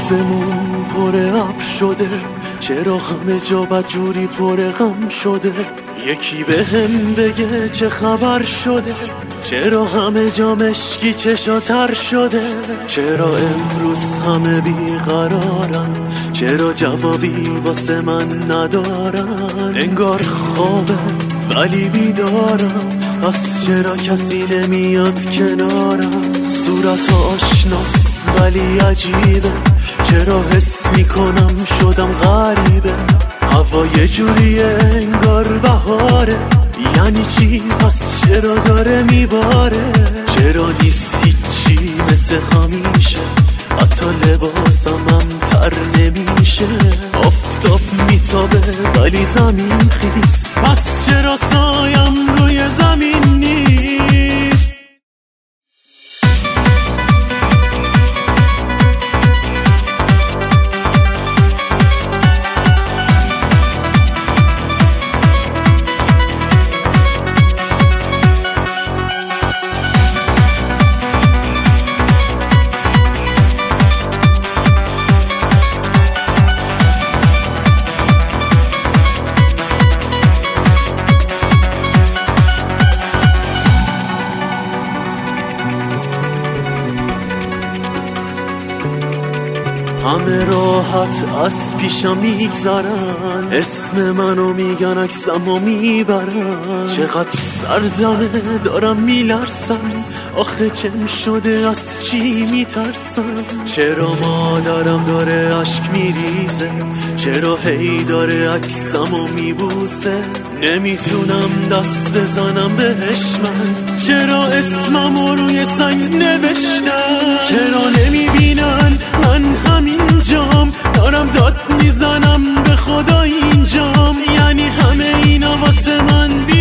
آسمون پر ابر شده، چرا همه جا بدجوری پر غم شده؟ یکی به هم بگه چه خبر شده؟ چرا همه جا مشکی چشاتر شده؟ چرا امروز همه بیقرارن؟ چرا جوابی واسه من ندارن؟ انگار خوابه ولی بیدارم، پس چرا کسی نمیاد کنارم؟ صورت آشناس ولی عجیبه، چرا حس میکنم شدم غریبه؟ هوا یه جوریه انگار بهاره، یعنی چی؟ پس چرا داره میباره؟ چرا نیست هیچی مثل همیشه؟ حتی لباسم هم تر نمیشه. آفتاب میتابه ولی زمین خیس، پس چرا سایم روی زمین نیست؟ همه راحت از پیشم میگذرن، اسم منو میگن عکسمو میبرن. چقدر سردمه دارم میلرسم، آخه چم شده از چی میترسم؟ چرا مادرم داره عشق میریزه؟ چرا هی داره عکسمو میبوسه؟ نمیتونم دست بزنم بهش من، چرا اسممو روی سنگ نوشتم؟ چرا نمیبینن من همینجام دارم داد میزنم به خدا اینجام؟ یعنی همه اینا واسه من